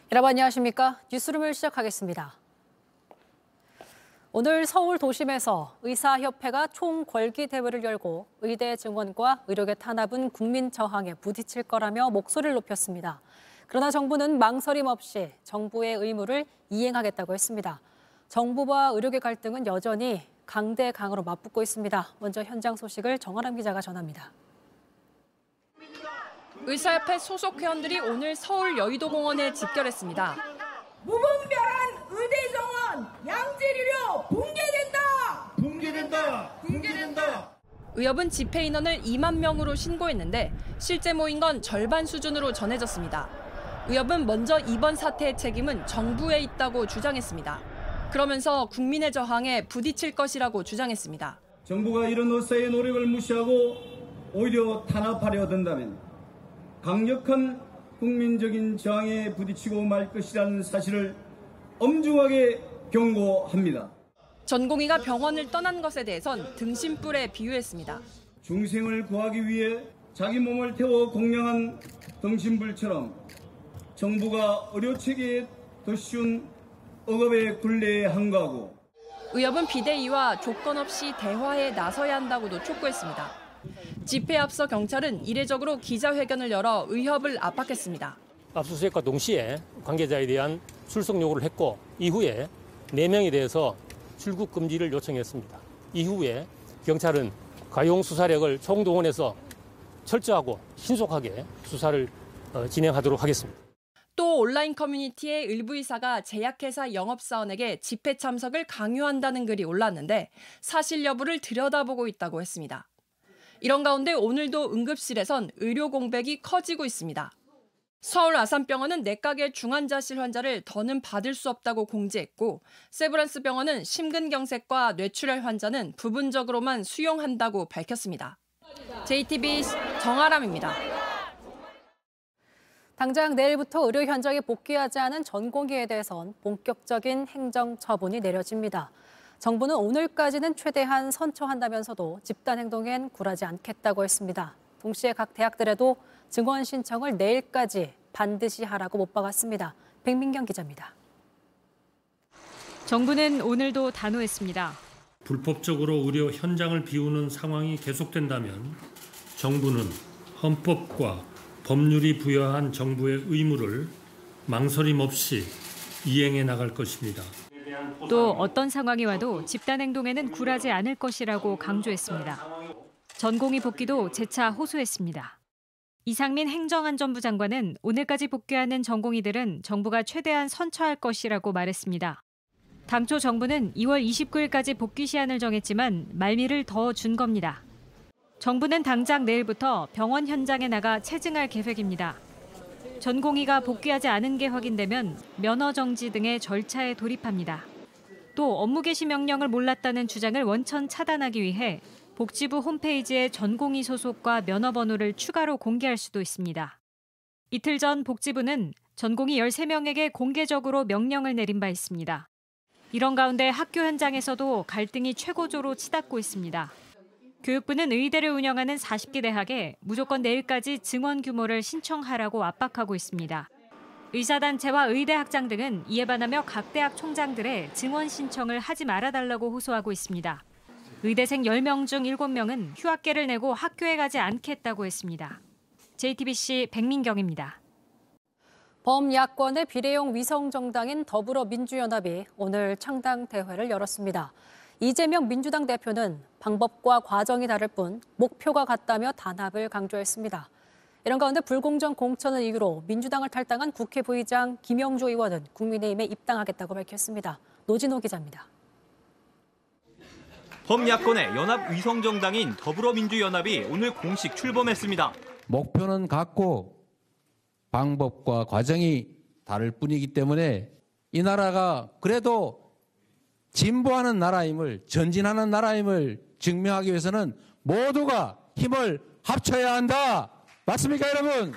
여러분 안녕하십니까? 뉴스룸을 시작하겠습니다. 오늘 서울 도심에서 의사협회가 총궐기 대회를 열고 의대 증원과 의료계 탄압은 국민 저항에 부딪힐 거라며 목소리를 높였습니다. 그러나 정부는 망설임 없이 정부의 의무를 이행하겠다고 했습니다. 정부와 의료계 갈등은 여전히 강대강으로 맞붙고 있습니다. 먼저 현장 소식을 정아람 기자가 전합니다. 의사협회 소속 회원들이 오늘 서울 여의도공원에 집결했습니다. 무분별한 의대 정원, 양질의료 붕괴된다! 붕괴된다! 붕괴된다! 의협은 집회 인원을 2만 명으로 신고했는데 실제 모인 건 절반 수준으로 전해졌습니다. 의협은 먼저 이번 사태의 책임은 정부에 있다고 주장했습니다. 그러면서 국민의 저항에 부딪힐 것이라고 주장했습니다. 정부가 이런 의사의 노력을 무시하고 오히려 탄압하려 든다면 강력한 국민적인 저항에 부딪히고 말 것이라는 사실을 엄중하게 경고합니다. 전공의가 병원을 떠난 것에 대해선 등신불에 비유했습니다. 중생을 구하기 위해 자기 몸을 태워 공양한 등신불처럼 정부가 의료체계에 더 쉬운 억압의 굴레에 한가하고 의협은 비대위와 조건 없이 대화에 나서야 한다고도 촉구했습니다. 집회에 앞서 경찰은 이례적으로 기자회견을 열어 의협을 압박했습니다. 압수수색과 동시에 관계자에 대한 출석 요구를 했고 이후에 4명에 대해서 출국 금지를 요청했습니다. 이후에 경찰은 가용 수사력을 총동원해서 철저하고 신속하게 수사를 진행하도록 하겠습니다. 또 온라인 커뮤니티에 일부 의사가 제약회사 영업사원에게 집회 참석을 강요한다는 글이 올랐는데 사실 여부를 들여다보고 있다고 했습니다. 이런 가운데 오늘도 응급실에선 의료 공백이 커지고 있습니다. 서울 아산병원은 내각의 중환자실 환자를 더는 받을 수 없다고 공지했고 세브란스 병원은 심근경색과 뇌출혈 환자는 부분적으로만 수용한다고 밝혔습니다. JTBC 정아람입니다. 당장 내일부터 의료 현장에 복귀하지 않은 전공의에 대해선 본격적인 행정 처분이 내려집니다. 정부는 오늘까지는 최대한 선처한다면서도 집단 행동엔 굴하지 않겠다고 했습니다. 동시에 각 대학들에도 증원 신청을 내일까지 반드시 하라고 못 박았습니다. 백민경 기자입니다. 정부는 오늘도 단호했습니다. 불법적으로 의료 현장을 비우는 상황이 계속된다면 정부는 헌법과 법률이 부여한 정부의 의무를 망설임 없이 이행해 나갈 것입니다. 또 어떤 상황이 와도 집단 행동에는 굴하지 않을 것이라고 강조했습니다. 전공의 복귀도 재차 호소했습니다. 이상민 행정안전부 장관은 오늘까지 복귀하는 전공의들은 정부가 최대한 선처할 것이라고 말했습니다. 당초 정부는 2월 29일까지 복귀 시한을 정했지만 말미를 더 준 겁니다. 정부는 당장 내일부터 병원 현장에 나가 체증할 계획입니다. 전공의가 복귀하지 않은 게 확인되면 면허 정지 등의 절차에 돌입합니다. 또 업무 개시 명령을 몰랐다는 주장을 원천 차단하기 위해 복지부 홈페이지에 전공의 소속과 면허 번호를 추가로 공개할 수도 있습니다. 이틀 전 복지부는 전공의 13명에게 공개적으로 명령을 내린 바 있습니다. 이런 가운데 학교 현장에서도 갈등이 최고조로 치닫고 있습니다. 교육부는 의대를 운영하는 40개 대학에 무조건 내일까지 증원 규모를 신청하라고 압박하고 있습니다. 의사단체와 의대 학장 등은 이에 반하며 각 대학 총장들의 증원 신청을 하지 말아달라고 호소하고 있습니다. 의대생 10명 중 7명은 휴학계를 내고 학교에 가지 않겠다고 했습니다. JTBC 백민경입니다. 범야권의 비례용 위성정당인 더불어민주연합이 오늘 창당대회를 열었습니다. 이재명 민주당 대표는 방법과 과정이 다를 뿐 목표가 같다며 단합을 강조했습니다. 이런 가운데 불공정 공천을 이유로 민주당을 탈당한 국회 부의장 김영조 의원은 국민의힘에 입당하겠다고 밝혔습니다. 노진호 기자입니다. 범야권의 연합 위성정당인 더불어민주연합이 오늘 공식 출범했습니다. 목표는 같고 방법과 과정이 다를 뿐이기 때문에 이 나라가 그래도 진보하는 나라임을, 전진하는 나라임을 증명하기 위해서는 모두가 힘을 합쳐야 한다. 맞습니까, 여러분?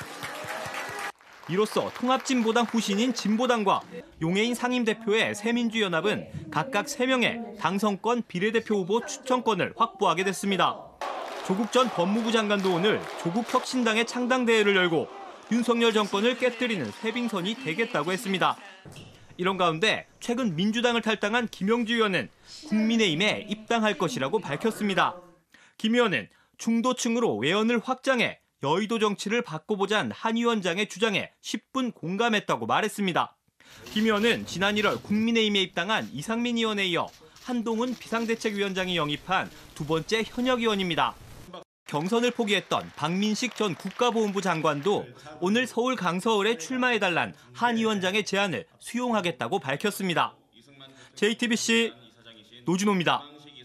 이로써 통합진보당 후신인 진보당과 용해인 상임대표의 새민주연합은 각각 3명의 당선권 비례대표 후보 추천권을 확보하게 됐습니다. 조국 전 법무부 장관도 오늘 조국혁신당의 창당대회를 열고 윤석열 정권을 깨뜨리는 쇄빙선이 되겠다고 했습니다. 이런 가운데 최근 민주당을 탈당한 김영주 의원은 국민의힘에 입당할 것이라고 밝혔습니다. 김 의원은 중도층으로 외연을 확장해 여의도 정치를 바꿔보자는 한 위원장의 주장에 10분 공감했다고 말했습니다. 김 의원은 지난 1월 국민의힘에 입당한 이상민 의원에 이어 한동훈 비상대책위원장이 영입한 두 번째 현역 의원입니다. 경선을 포기했던 박민식 전 국가보훈부 장관도 오늘 서울 강서을에 출마해달란 한 위원장의 제안을 수용하겠다고 밝혔습니다. JTBC 노준호입니다.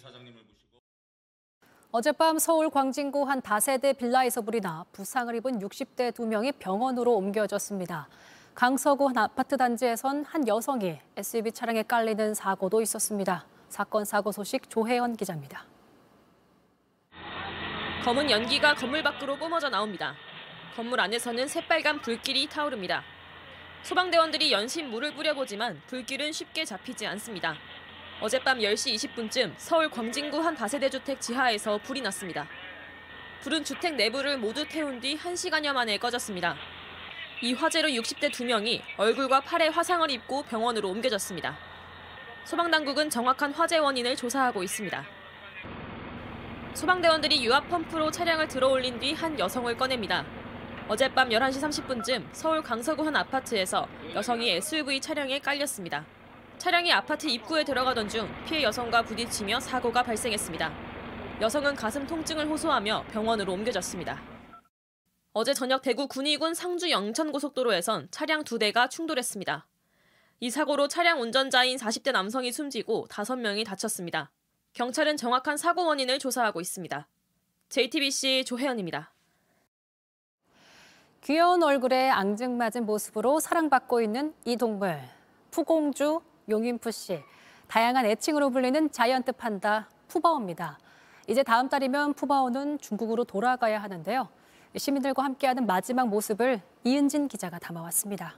어젯밤 서울 광진구 한 다세대 빌라에서 불이 나 부상을 입은 60대 2명이 병원으로 옮겨졌습니다. 강서구 한 아파트 단지에선 한 여성이 SUV 차량에 깔리는 사고도 있었습니다. 사건 사고 소식 조혜연 기자입니다. 검은 연기가 건물 밖으로 뿜어져 나옵니다. 건물 안에서는 새빨간 불길이 타오릅니다. 소방대원들이 연신 물을 뿌려보지만 불길은 쉽게 잡히지 않습니다. 어젯밤 10시 20분쯤 서울 광진구 한 다세대 주택 지하에서 불이 났습니다. 불은 주택 내부를 모두 태운 뒤 1시간여 만에 꺼졌습니다. 이 화재로 60대 2명이 얼굴과 팔에 화상을 입고 병원으로 옮겨졌습니다. 소방당국은 정확한 화재 원인을 조사하고 있습니다. 소방대원들이 유압 펌프로 차량을 들어올린 뒤 한 여성을 꺼냅니다. 어젯밤 11시 30분쯤 서울 강서구 한 아파트에서 여성이 SUV 차량에 깔렸습니다. 차량이 아파트 입구에 들어가던 중 피해 여성과 부딪히며 사고가 발생했습니다. 여성은 가슴 통증을 호소하며 병원으로 옮겨졌습니다. 어제 저녁 대구 군위군 상주 영천고속도로에선 차량 2대가 충돌했습니다. 이 사고로 차량 운전자인 40대 남성이 숨지고 5명이 다쳤습니다. 경찰은 정확한 사고 원인을 조사하고 있습니다. JTBC 조혜연입니다. 귀여운 얼굴에 앙증맞은 모습으로 사랑받고 있는 이 동물. 푸공주, 용인푸씨, 다양한 애칭으로 불리는 자이언트 판다 푸바오입니다. 이제 다음 달이면 푸바오는 중국으로 돌아가야 하는데요. 시민들과 함께하는 마지막 모습을 이은진 기자가 담아왔습니다.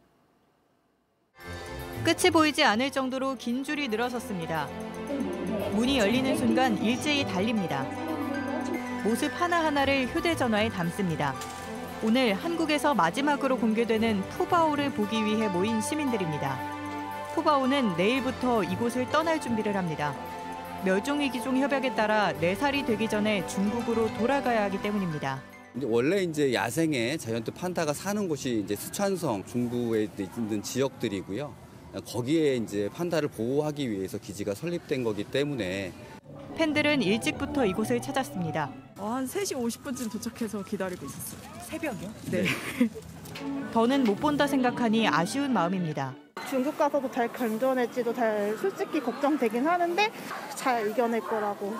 끝이 보이지 않을 정도로 긴 줄이 늘어섰습니다. 문이 열리는 순간 일제히 달립니다. 모습 하나하나를 휴대전화에 담습니다. 오늘 한국에서 마지막으로 공개되는 푸바오를 보기 위해 모인 시민들입니다. 푸바오는 내일부터 이곳을 떠날 준비를 합니다. 멸종위기종 협약에 따라 4살이 되기 전에 중국으로 돌아가야 하기 때문입니다. 원래 이제 야생의 자이언트 판다가 사는 곳이 이제 스촨성 중부에 있는 지역들이고요. 거기에 이제 판다를 보호하기 위해서 기지가 설립된 거기 때문에 팬들은 일찍부터 이곳을 찾았습니다. 한 3시 50분쯤 도착해서 기다리고 있었어요. 새벽이요? 네. 더는 못 본다 생각하니 아쉬운 마음입니다. 중국 가서도 잘 견뎌낼지도 잘 솔직히 걱정되긴 하는데 잘 이겨낼 거라고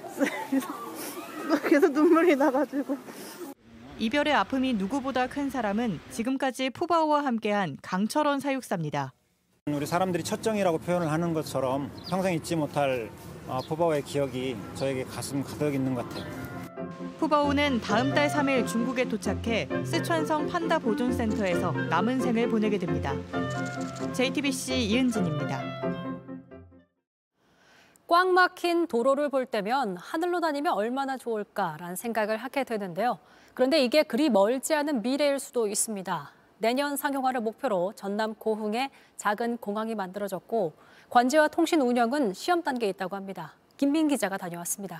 계속 눈물이 나가지고. 이별의 아픔이 누구보다 큰 사람은 지금까지 푸바오와 함께한 강철원 사육사입니다. 우리 사람들이 첫정이라고 표현을 하는 것처럼 평생 잊지 못할 푸바오의 기억이 저에게 가슴 가득 있는 것 같아요. 푸바오는 다음 달 3일 중국에 도착해 스촨성 판다 보존센터에서 남은 생을 보내게 됩니다. JTBC 이은진입니다. 꽉 막힌 도로를 볼 때면 하늘로 다니면 얼마나 좋을까라는 생각을 하게 되는데요. 그런데 이게 그리 멀지 않은 미래일 수도 있습니다. 내년 상용화를 목표로 전남 고흥에 작은 공항이 만들어졌고 관제와 통신 운영은 시험 단계에 있다고 합니다. 김민 기자가 다녀왔습니다.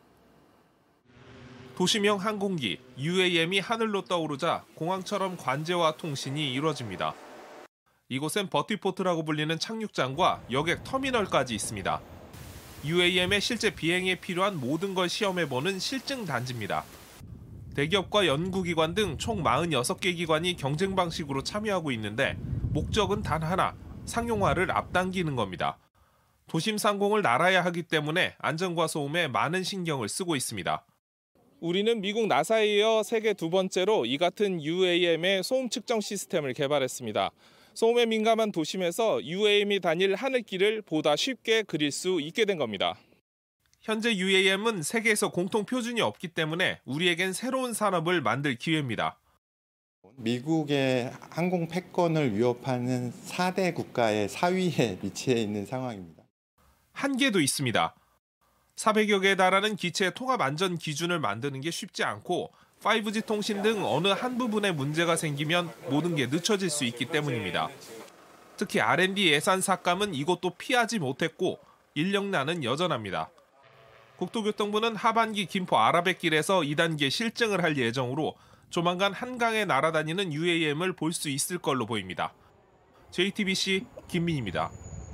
도시명 항공기 UAM이 하늘로 떠오르자 공항처럼 관제와 통신이 이루어집니다. 이곳엔 버티포트라고 불리는 착륙장과 여객 터미널까지 있습니다. UAM의 실제 비행에 필요한 모든 걸 시험해보는 실증 단지입니다. 대기업과 연구기관 등 총 46개 기관이 경쟁 방식으로 참여하고 있는데 목적은 단 하나, 상용화를 앞당기는 겁니다. 도심 상공을 날아야 하기 때문에 안전과 소음에 많은 신경을 쓰고 있습니다. 우리는 미국 나사에 이어 세계 2번째로 이 같은 UAM의 소음 측정 시스템을 개발했습니다. 소음에 민감한 도심에서 UAM이 다닐 하늘길을 보다 쉽게 그릴 수 있게 된 겁니다. 현재 UAM은 세계에서 공통 표준이 없기 때문에 우리에겐 새로운 산업을 만들 기회입니다. 미국의 항공 패권을 위협하는 4대 국가의 4위에 위치해 있는 상황입니다. 한계도 있습니다. 400여 개에 달하는 기체의 통합 안전 기준을 만드는 게 쉽지 않고 5G 통신 등 어느 한 부분에 문제가 생기면 모든 게 늦춰질 수 있기 때문입니다. 특히 R&D 예산 삭감은 이것도 피하지 못했고 인력난은 여전합니다. 국토교통부는 하반기 김포 아라뱃길에서 2단계 실증을 할 예정으로 조만간 한강에 날아다니는 UAM을 볼 수 있을 걸로 보입니다. JTBC 김민희입니다.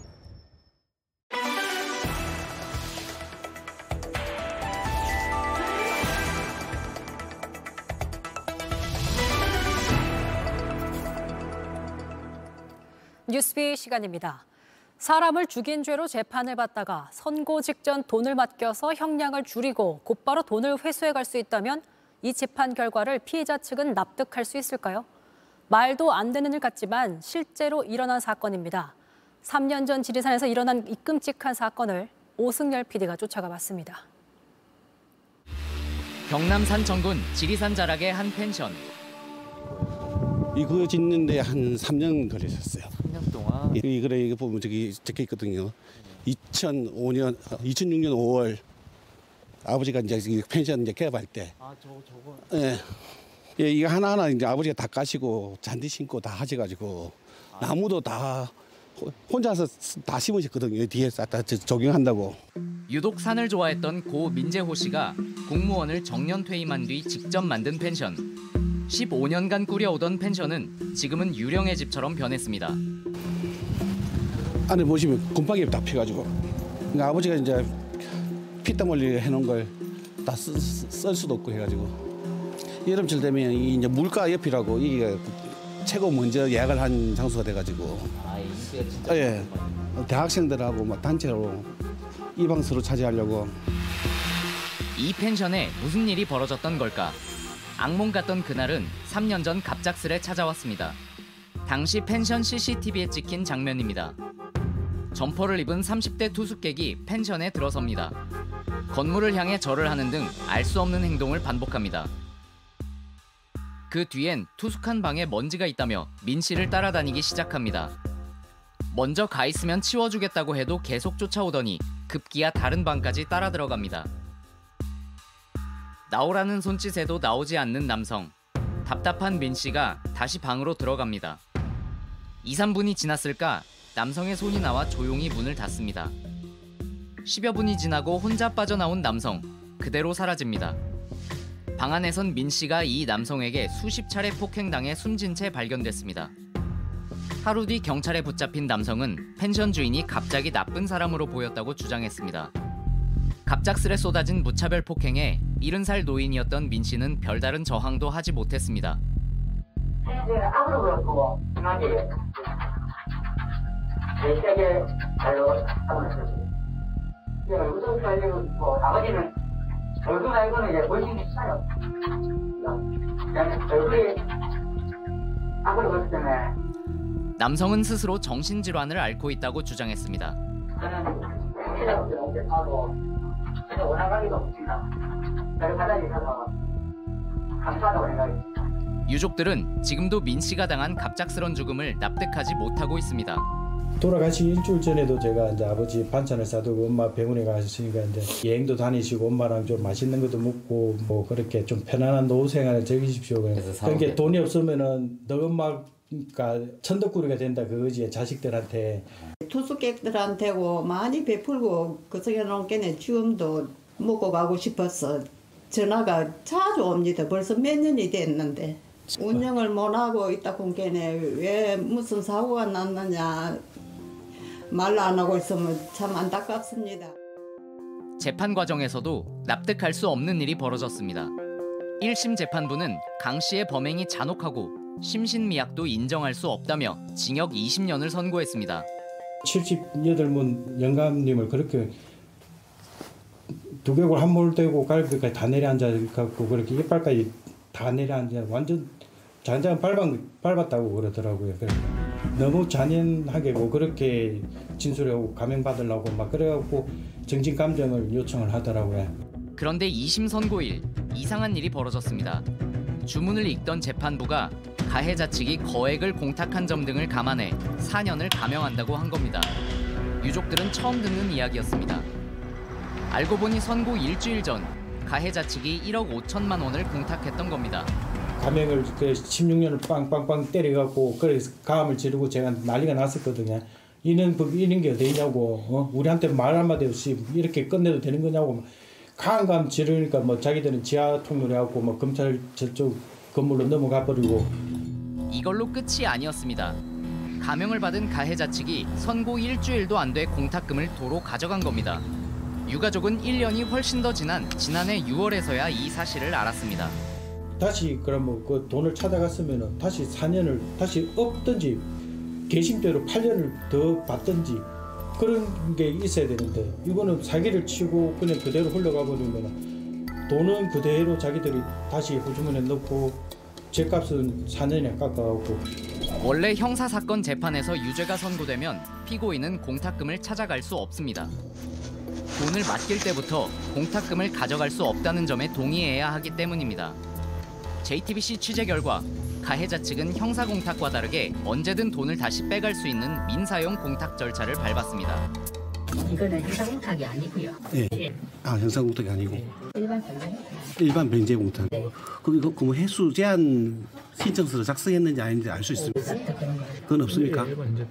뉴스비 시간입니다. 사람을 죽인 죄로 재판을 받다가 선고 직전 돈을 맡겨서 형량을 줄이고 곧바로 돈을 회수해갈 수 있다면 이 재판 결과를 피해자 측은 납득할 수 있을까요? 말도 안 되는 일 같지만 실제로 일어난 사건입니다. 3년 전 지리산에서 일어난 이 끔찍한 사건을 오승열 PD가 쫓아가 봤습니다. 경남 산청군 지리산 자락의 한 펜션. 이거 짓는데 한 3년 걸렸었어요. 3년 동안? 이거 보면 저기 적혀 있거든요. 2006년 5월 아버지가 이제 펜션 이제 개업할 때. 아, 저거. 예. 예, 이거 하나하나 이제 아버지가 다 까시고 잔디 심고 다 하셔가지고 나무도 다 혼자서 다 심으셨거든요. 뒤에 다 적용한다고. 유독 산을 좋아했던 고 민재호 씨가 공무원을 정년 퇴임한 뒤 직접 만든 펜션. 15년간 꾸려오던 펜션은 지금은 유령의 집처럼 변했습니다. 안에 보시면 곰팡이 다 피가지고 그러니까 아버지가 이제 피땀 흘리게 해놓은 걸 다 쓸 수도 없고 해가지고 여름철 되면 이제 물가 옆이라고 이게 최고 먼저 예약을 한 장소가 돼가지고 예 대학생들하고 막 단체로 이 방수로 차지하려고. 이 펜션에 무슨 일이 벌어졌던 걸까? 악몽 같던 그날은 3년 전 갑작스레 찾아왔습니다. 당시 펜션 CCTV에 찍힌 장면입니다. 점퍼를 입은 30대 투숙객이 펜션에 들어섭니다. 건물을 향해 절을 하는 등 알 수 없는 행동을 반복합니다. 그 뒤엔 투숙한 방에 먼지가 있다며 민 씨를 따라다니기 시작합니다. 먼저 가 있으면 치워주겠다고 해도 계속 쫓아오더니 급기야 다른 방까지 따라 들어갑니다. 나오라는 손짓에도 나오지 않는 남성. 답답한 민 씨가 다시 방으로 들어갑니다. 2, 3분이 지났을까 남성의 손이 나와 조용히 문을 닫습니다. 10여 분이 지나고 혼자 빠져나온 남성. 그대로 사라집니다. 방 안에선 민 씨가 이 남성에게 수십 차례 폭행당해 숨진 채 발견됐습니다. 하루 뒤 경찰에 붙잡힌 남성은 펜션 주인이 갑자기 나쁜 사람으로 보였다고 주장했습니다. 갑작스레 쏟아진 무차별 폭행에 70살 노인이었던 민 씨는 별다른 저항도 하지 못했습니다. 아버지는 얼굴 말고는 이제 보이는 게 있어요. 얼굴이 아무리 봤을 때문에. 남성은 스스로 정신질환을 앓고 있다고 주장했습니다. 저는 정신을 못하고 그냥 원활하기도 없습니다. 저를 받아주셔서 감사하다고 생각했습니다. 유족들은 지금도 민 씨가 당한 갑작스런 죽음을 납득하지 못하고 있습니다. 돌아가시기 일주일 전에도 제가 이제 아버지 반찬을 싸두고 엄마 병원에 가셨으니까 이제 여행도 다니시고 엄마랑 좀 맛있는 것도 먹고 뭐 그렇게 좀 편안한 노후 생활을 즐기십시오. 그러니까 돈이 없으면은 너 엄마가 천덕꾸리가 된다 그거지 자식들한테. 투숙객들한테고 많이 베풀고 그 속에 놓은 게네 지금도 먹고 가고 싶어서 전화가 자주 옵니다. 벌써 몇 년이 됐는데. 운영을 못하고 있다고 게네 왜 무슨 사고가 났느냐 말로 안 하고 있으면 참 안타깝습니다. 재판 과정에서도 납득할 수 없는 일이 벌어졌습니다. 1심 재판부는 강 씨의 범행이 잔혹하고 심신미약도 인정할 수 없다며 징역 20년을 선고했습니다. 78문 영감님을 그렇게 두개골 한 몰 떼고 갈비까지 다 내려앉아갖고 그렇게 이빨까지 다 내려앉아 완전 잔잔 밟았다고 그러더라고요. 너무 잔인하게고 그렇게 진술하고 감형받으려고 막 그래갖고 정신감정을 요청을 하더라고요. 그런데 2심 선고일 이상한 일이 벌어졌습니다. 주문을 읽던 재판부가 가해자 측이 거액을 공탁한 점 등을 감안해 4년을 감형한다고 한 겁니다. 유족들은 처음 듣는 이야기였습니다. 알고 보니 선고 일주일 전 가해자 측이 1억 5천만 원을 공탁했던 겁니다. 가맹을 16년을 빵빵빵 때려갖고 그래서 가함을 지르고 제가 난리가 났었거든요. 이런 게 어디 있냐고, 우리한테 말 한마디 없이 이렇게 끝내도 되는 거냐고 강감 지르니까 뭐 자기들은 지하 통로해갖고 뭐 검찰 저쪽 건물로 넘어가 버리고. 이걸로 끝이 아니었습니다. 감형을 받은 가해자 측이 선고 일주일도 안 돼 공탁금을 도로 가져간 겁니다. 유가족은 1년이 훨씬 더 지난 지난해 6월에서야 이 사실을 알았습니다. 다시 그러면 그 돈을 찾아갔으면 다시 4년을 다시 없든지 개심대로 8년을 더 받든지 그런 게 있어야 되는데 이거는 사기를 치고 그냥 그대로 흘러가 버리면 돈은 그대로 자기들이 다시 호주머니에 넣고 죗값은 4년에 깎아가고. 원래 형사사건 재판에서 유죄가 선고되면 피고인은 공탁금을 찾아갈 수 없습니다. 돈을 맡길 때부터 공탁금을 가져갈 수 없다는 점에 동의해야 하기 때문입니다. JTBC 취재 결과 가해자 측은 형사공탁과 다르게 언제든 돈을 다시 빼갈 수 있는 민사용 공탁 절차를 밟았습니다. 이거는 형사공탁이 아니고요. 네. 아, 형사공탁이 아니고. 일반 변제. 일반 변제 공탁. 네. 그럼 뭐 횟수 제한 신청서를 작성했는지 아닌지 알 수 있습니까? 그건 없습니까?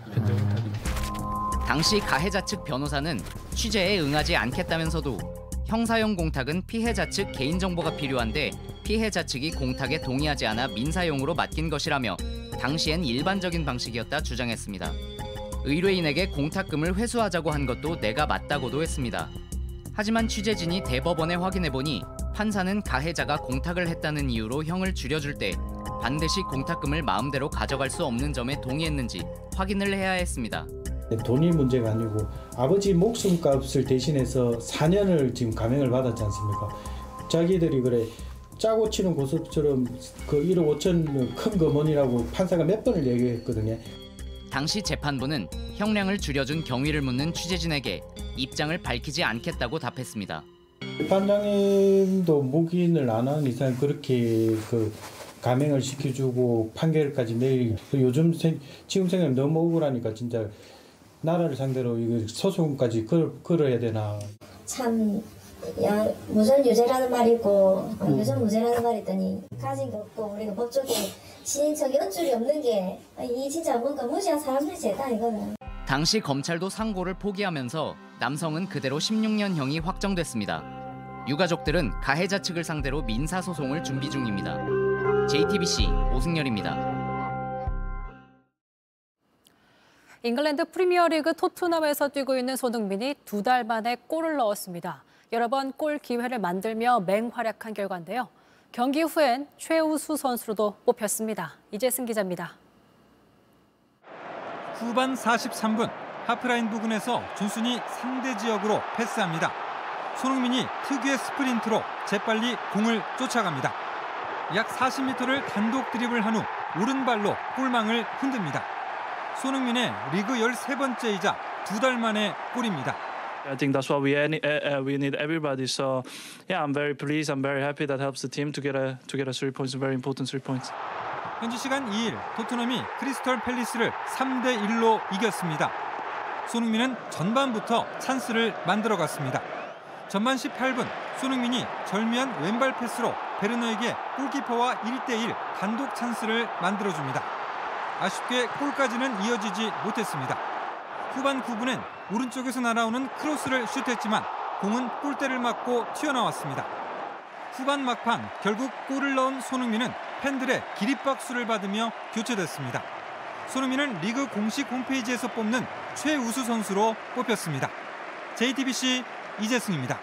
당시 가해자 측 변호사는 취재에 응하지 않겠다면서도 형사용 공탁은 피해자 측 개인정보가 필요한데 피해자 측이 공탁에 동의하지 않아 민사용으로 맡긴 것이라며 당시엔 일반적인 방식이었다 주장했습니다. 의뢰인에게 공탁금을 회수하자고 한 것도 내가 맞다고도 했습니다. 하지만 취재진이 대법원에 확인해보니 판사는 가해자가 공탁을 했다는 이유로 형을 줄여줄 때 반드시 공탁금을 마음대로 가져갈 수 없는 점에 동의했는지 확인을 해야 했습니다. 돈이 문제가 아니고 아버지 목숨값을 대신해서 4년을 지금 감형을 받았지 않습니까? 자기들이 그래 짜고 치는 고소처럼 그 1억 5천 큰 거머니라고 판사가 몇 번을 얘기했거든요. 당시 재판부는 형량을 줄여준 경위를 묻는 취재진에게 입장을 밝히지 않겠다고 답했습니다. 재판장님도 묵인을 안 하는 이상 그렇게 그 감형을 시켜주고 판결까지 내리. 요즘 지금 생각하면 너무 억울하니까 진짜 나라를 상대로 이거 소송까지 걸어야 되나. 참 무전 유죄라는 말이 있고 유전 무죄라는 말이 있더니 가진 게 없고 우리가 법조계 진척 연줄이 없는 게 이 진짜 뭔가 무시한 사람들이 죄다 이거는. 당시 검찰도 상고를 포기하면서 남성은 그대로 16년형이 확정됐습니다. 유가족들은 가해자 측을 상대로 민사소송을 준비 중입니다. JTBC 오승열입니다. 잉글랜드 프리미어리그 토트넘에서 뛰고 있는 손흥민이 2달 만에 골을 넣었습니다. 여러 번 골 기회를 만들며 맹활약한 결과인데요. 경기 후엔 최우수 선수로도 뽑혔습니다. 이재승 기자입니다. 후반 43분 하프라인 부근에서 준순이 상대 지역으로 패스합니다. 손흥민이 특유의 스프린트로 재빨리 공을 쫓아갑니다. 약 40m를 단독 드리블한 후 오른발로 골망을 흔듭니다. 손흥민의 리그 13번째이자 2달 만의 골입니다. I think that's what we need everybody. So yeah, I'm very pleased. I'm very happy that helps the team to get a 3 points, very important 3 points. 현지 시간 2일 토트넘이 크리스털 팰리스를 3대1로 이겼습니다. 손흥민은 전반부터 찬스를 만들어갔습니다. 전반 18분 손흥민이 절묘한 왼발 패스로 베르너에게 골키퍼와 1대1 단독 찬스를 만들어줍니다. 아쉽게 골까지는 이어지지 못했습니다. 후반 9분엔 오른쪽에서 날아오는 크로스를 슛했지만 공은 골대를 맞고 튀어나왔습니다. 후반 막판 결국 골을 넣은 손흥민은 팬들의 기립박수를 받으며 교체됐습니다. 손흥민은 리그 공식 홈페이지에서 뽑는 최우수 선수로 뽑혔습니다. JTBC 이재승입니다.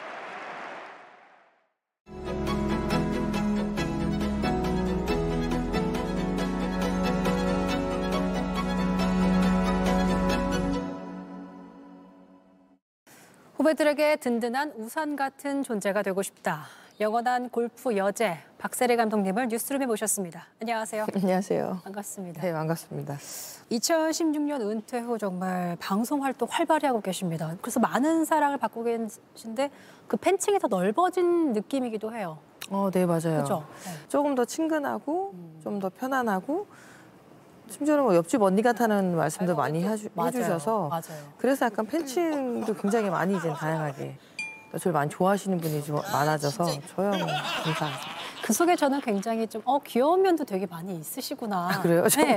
후배들에게 든든한 우산 같은 존재가 되고 싶다. 영원한 골프 여제 박세리 감독님을 뉴스룸에 모셨습니다. 안녕하세요. 안녕하세요. 반갑습니다. 네, 반갑습니다. 2016년 은퇴 후 정말 방송 활동 활발히 하고 계십니다. 그래서 많은 사랑을 받고 계신데 그 팬층이 더 넓어진 느낌이기도 해요. 네, 맞아요. 그렇죠? 네. 조금 더 친근하고 좀 더 편안하고 심지어는 뭐 옆집 언니 같다는 말씀도 많이 해주셔서 맞아요. 그래서 약간 팬층도 굉장히 많이 이제 다양하게 저를 많이 좋아하시는 분이 좀 많아져서 저야 뭐 감사하죠. 그 속에 저는 굉장히 좀 귀여운 면도 되게 많이 있으시구나. 아, 그래요? 네.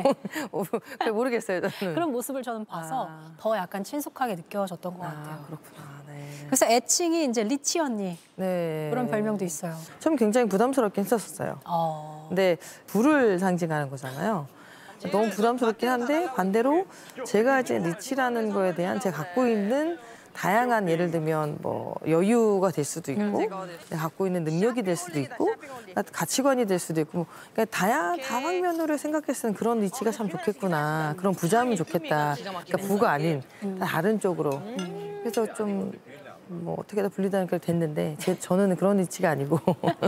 잘 모르겠어요, 저는. 그런 모습을 저는 봐서 더 약간 친숙하게 느껴졌던 것 같아요. 그렇구나. 네. 그래서 애칭이 이제 리치 언니 네. 그런 별명도 있어요. 좀 굉장히 부담스럽긴 했었어요. 근데 불을 상징하는 거잖아요. 너무 부담스럽긴 한데 반대로 제가 이제 리치라는 거에 대한 제가 갖고 있는 다양한 예를 들면 뭐 여유가 될 수도 있고 내가 갖고 있는 능력이 될 수도 있고 가치관이 될 수도 있고 그러니까 다방면으로 생각했을 때 그런 리치가 참 좋겠구나. 그런 부자면 좋겠다. 그러니까 부가 아닌 다른 쪽으로. 그래서 좀 뭐 어떻게든 분리되니까 됐는데 저는 그런 리치가 아니고.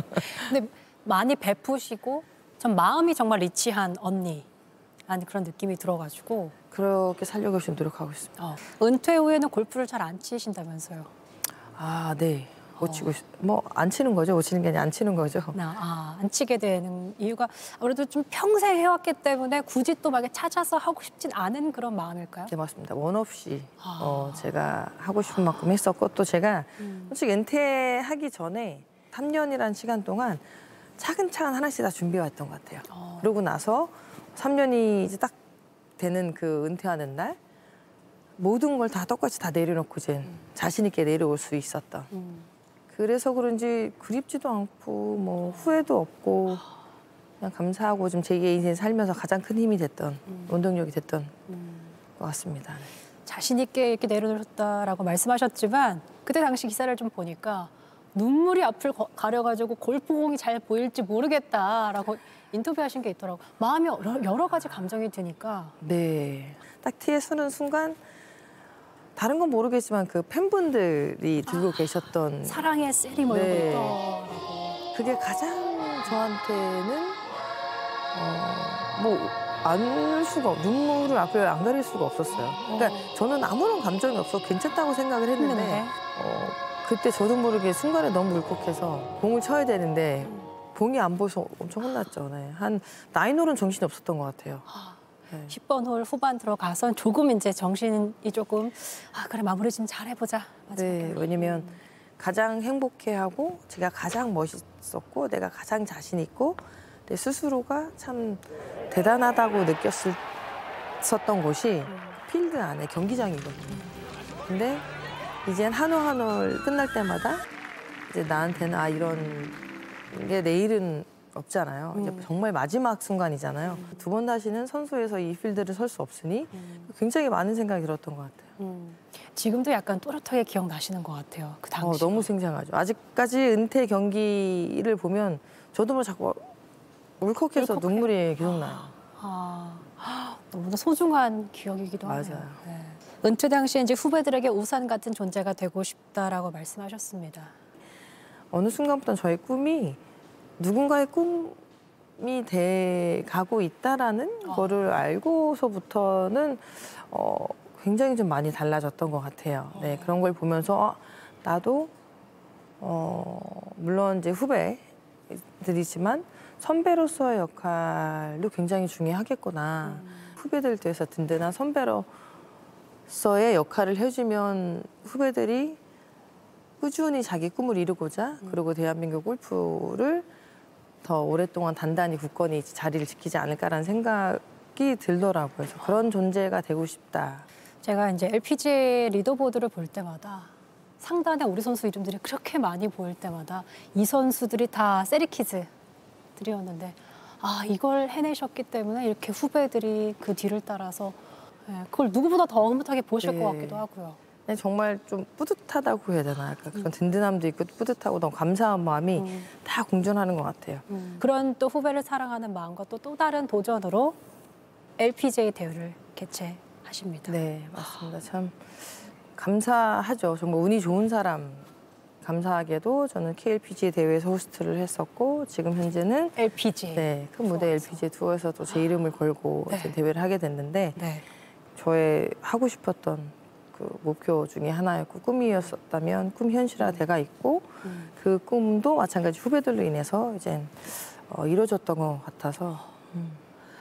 근데 많이 베푸시고 전 마음이 정말 리치한 언니. 라는 그런 느낌이 들어가지고 그렇게 살려고 열심히 노력하고 있습니다. 은퇴 후에는 골프를 잘 안 치신다면서요? 아, 네. 못 치고 뭐 안 치는 거죠. 못 치는 게 아니라 안 치는 거죠. 안 치게 되는 이유가 아무래도 좀 평생 해왔기 때문에 굳이 또 막 찾아서 하고 싶진 않은 그런 마음일까요? 네, 맞습니다. 원 없이 제가 하고 싶은 만큼 했었고 또 제가 솔직히 은퇴하기 전에 3년이라는 시간 동안 차근차근 하나씩 다 준비해왔던 것 같아요. 그러고 나서 3년이 이제 딱 되는 그 은퇴하는 날 모든 걸 다 똑같이 다 내려놓고 이제 자신 있게 내려올 수 있었던. 그래서 그런지 그립지도 않고 뭐 후회도 없고 그냥 감사하고 좀 제 인생 살면서 가장 큰 힘이 됐던 원동력이 됐던 것 같습니다. 네. 자신 있게 이렇게 내려놓았다라고 말씀하셨지만 그때 당시 기사를 좀 보니까 눈물이 앞을 가려가지고 골프공이 잘 보일지 모르겠다라고 인터뷰하신 게 있더라고요. 마음이 여러 가지 감정이 드니까. 네. 딱 티에 서는 순간 다른 건 모르겠지만 그 팬분들이 들고 계셨던 사랑의 셀이 뭐 이런 거 있더라고. 그게 가장 저한테는 뭐 안 수가 눈물을 앞을 안 가릴 수가 없었어요. 그러니까 저는 아무런 감정이 없어 괜찮다고 생각을 했는데 그때 저도 모르게 순간에 너무 울컥해서 공을 쳐야 되는데 공이 안 보여서 엄청 혼났죠. 네. 한 9홀은 정신이 없었던 것 같아요. 네. 10번 홀 후반 들어가서 조금 이제 정신이 조금 그래 마무리 좀 잘해보자. 네, 왜냐면 가장 행복해하고 제가 가장 멋있었고 내가 가장 자신 있고 내 스스로가 참 대단하다고 느꼈었던 곳이 필드 안에 경기장이거든요. 근데 이제 한 홀 한 홀 끝날 때마다 이제 나한테는 이런 게 내일은 없잖아요. 이제 정말 마지막 순간이잖아요. 두 번 다시는 선수에서 이 필드를 설 수 없으니 굉장히 많은 생각이 들었던 것 같아요. 지금도 약간 또렷하게 기억나시는 것 같아요. 그 당시. 너무 생생하죠. 아직까지 은퇴 경기를 보면 저도 뭐 자꾸 울컥해서 눈물이 계속 나요. 너무나 소중한 기억이기도 하네요. 맞아요. 네. 은퇴 당시에 이제 후배들에게 우산 같은 존재가 되고 싶다라고 말씀하셨습니다. 어느 순간부터 저의 꿈이 누군가의 꿈이 돼 가고 있다라는 거를 알고서부터는 굉장히 좀 많이 달라졌던 것 같아요. 네, 그런 걸 보면서 나도 물론 이제 후배들이지만 선배로서의 역할도 굉장히 중요하겠구나. 후배들 뒤에서 든든한 선배로서의 역할을 해주면 후배들이 꾸준히 자기 꿈을 이루고자 그리고 대한민국 골프를 더 오랫동안 단단히 굳건히 자리를 지키지 않을까라는 생각이 들더라고요. 그래서 그런 존재가 되고 싶다. 제가 이제 LPGA 리더보드를 볼 때마다 상단에 우리 선수 이름들이 그렇게 많이 보일 때마다 이 선수들이 다 세리키즈들이었는데 이걸 해내셨기 때문에 이렇게 후배들이 그 뒤를 따라서 그걸 누구보다 더 흐뭇하게 보실 것 같기도 하고요. 네, 정말 좀 뿌듯하다고 해야 되나? 약간 그런 든든함도 있고 뿌듯하고 너무 감사한 마음이 다 공존하는 것 같아요. 그런 또 후배를 사랑하는 마음과 또 다른 도전으로 LPGA 대회를 개최하십니다. 네, 맞습니다. 참 감사하죠. 정말 운이 좋은 사람. 감사하게도 저는 KLPGA 대회에서 호스트를 했었고 지금 현재는 LPGA. 네, 큰 무대 LPGA 투어에서도 제 이름을 걸고 이제 대회를 하게 됐는데 저의 하고 싶었던 그 목표 중에 하나였고 꿈이었었다면 꿈 현실화 돼가 있고 그 꿈도 마찬가지 후배들로 인해서 이제 이루어졌던 것 같아서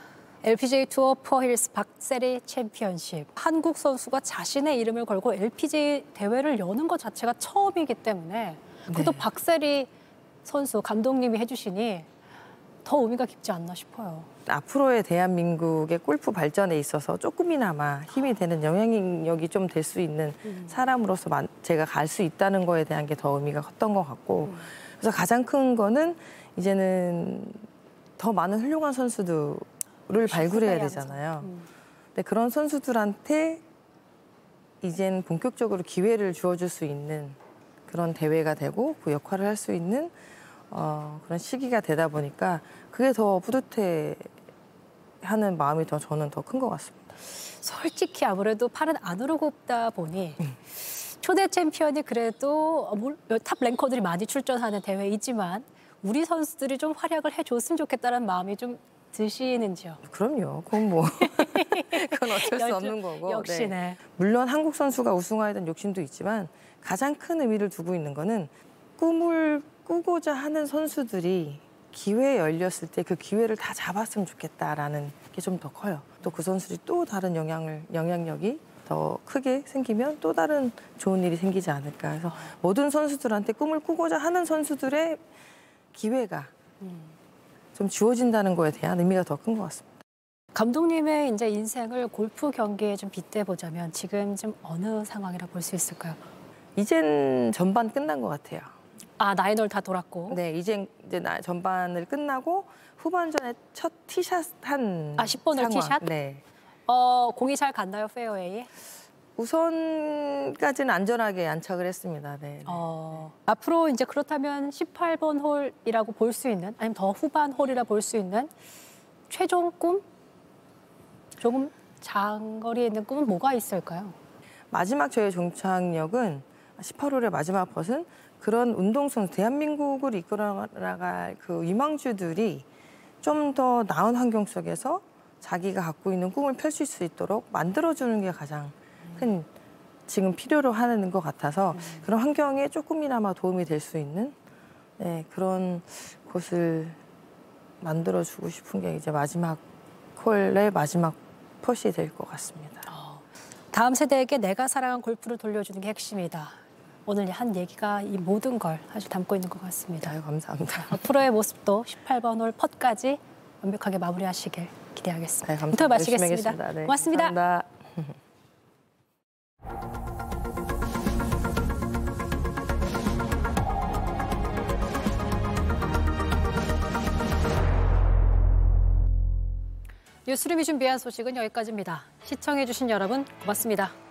LPGA 투어 퍼힐스 박세리 챔피언십. 한국 선수가 자신의 이름을 걸고 LPGA 대회를 여는 것 자체가 처음이기 때문에 그것도 박세리 선수 감독님이 해주시니 더 의미가 깊지 않나 싶어요. 앞으로의 대한민국의 골프 발전에 있어서 조금이나마 힘이 되는 영향력이 좀 될 수 있는 사람으로서 제가 갈 수 있다는 거에 대한 게 더 의미가 컸던 것 같고 그래서 가장 큰 거는 이제는 더 많은 훌륭한 선수들을 발굴해야 되잖아요. 근데 그런 선수들한테 이젠 본격적으로 기회를 주어줄 수 있는 그런 대회가 되고 그 역할을 할 수 있는 그런 시기가 되다 보니까 그게 더 뿌듯해하는 마음이 저는 더 큰 것 같습니다. 솔직히 아무래도 팔은 안으로 굽다 보니 초대 챔피언이 그래도 탑 랭커들이 많이 출전하는 대회이지만 우리 선수들이 좀 활약을 해줬으면 좋겠다는 마음이 좀 드시는지요? 그럼요. 그건 뭐 그건 어쩔 수 없는 거고. 역시 네. 물론 한국 선수가 우승하에 대한 욕심도 있지만 가장 큰 의미를 두고 있는 거는 꿈을 꾸고자 하는 선수들이 기회에 열렸을 때 그 기회를 다 잡았으면 좋겠다라는 게 좀 더 커요. 또 그 선수들이 또 다른 영향력이 더 크게 생기면 또 다른 좋은 일이 생기지 않을까. 그래서 모든 선수들한테 꿈을 꾸고자 하는 선수들의 기회가 좀 주어진다는 거에 대한 의미가 더 큰 것 같습니다. 감독님의 이제 인생을 골프 경기에 좀 빗대보자면 지금 좀 어느 상황이라 볼 수 있을까요? 이젠 전반 끝난 것 같아요. 아, 9홀 다 돌았고. 네, 이제 전반을 끝나고 후반전에 첫 티샷 한 10번을 상황. 티샷? 네. 공이 잘 갔나요, 페어웨이에? 우선까지는 안전하게 안착을 했습니다. 네. 앞으로 이제 그렇다면 18번 홀이라고 볼 수 있는, 아니면 더 후반 홀이라 볼 수 있는 최종 꿈? 조금 장거리에 있는 꿈은 뭐가 있을까요? 마지막 저의 종착역은 18홀의 마지막 펫은 그런 운동선수, 대한민국을 이끌어나갈 그 유망주들이 좀 더 나은 환경 속에서 자기가 갖고 있는 꿈을 펼칠 수 있도록 만들어주는 게 가장 큰 지금 필요로 하는 것 같아서 그런 환경에 조금이나마 도움이 될 수 있는 그런 곳을 만들어주고 싶은 게 이제 마지막 홀의 마지막 펫이 될 것 같습니다. 다음 세대에게 내가 사랑한 골프를 돌려주는 게 핵심이다. 오늘 한 얘기가 이 모든 걸 사실 담고 있는 것 같습니다. 아유, 감사합니다. 앞으로의 모습도 18번 홀 펫까지 완벽하게 마무리하시길 기대하겠습니다. 네, 감사합니다. 인터뷰 마치겠습니다. 네, 고맙습니다. 감사합니다. 뉴스룸이 준비한 소식은 여기까지입니다. 시청해주신 여러분 고맙습니다.